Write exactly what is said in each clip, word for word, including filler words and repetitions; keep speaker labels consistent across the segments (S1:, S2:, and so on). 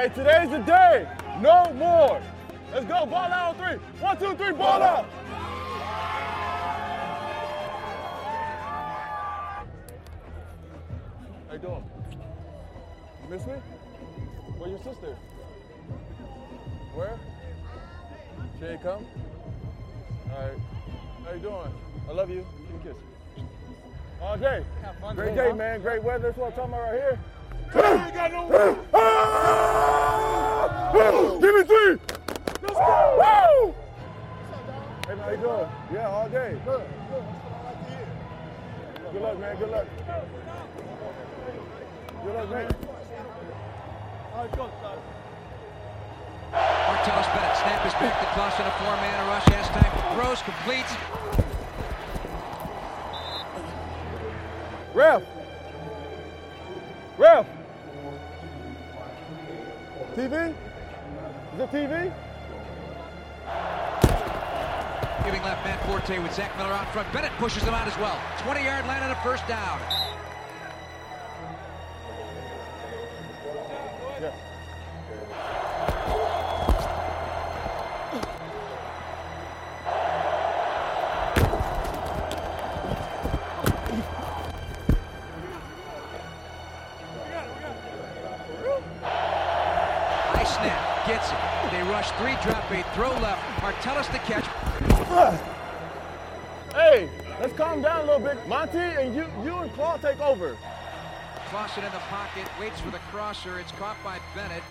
S1: Hey, today's the day. No more. Let's go. Ball out on three. One, two, three. Ball out. How you doing? You miss me? Where's your sister? Where? She ain't come? All right. How you doing? I love you. Give me a kiss. All day. Great day, man. Great weather. That's what I'm talking about right here. Give me three. Let's go. Woo! Hey, man, how you doing? Yeah, all day. Good. Good luck, man. Good luck. Good luck, man. All right, go, son.
S2: Martellus Bennett, snap is back to toss in a four-man rush. Has time, throws, completes.
S1: Ref. Ref. T V? Is it T V?
S2: Giving left, Matt Forte with Zach Miller out front. Bennett pushes him out as well. twenty-yard line and a first down.
S1: Yeah.
S2: High snap, gets it. They rush three, drop eight, throw left. Martellus the catch.
S1: Hey, let's calm down a little bit. Monty and you, you and Claw take over.
S2: Clausen in the pocket, waits for the crosser. It's caught by Bennett.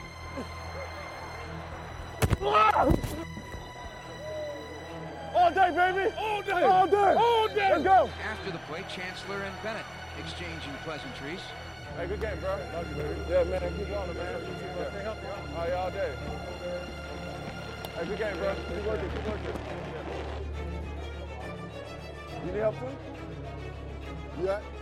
S1: All day, baby. All day. All day. All day. Let's go.
S2: After the play, Chancellor and Bennett exchanging pleasantries.
S1: Hey, good game, bro. Love you, baby. Yeah, man. Keep going, man. Yeah. Stay healthy. All right, all day. Hey, good game, bro. Keep working. Keep working. You need help too? You got?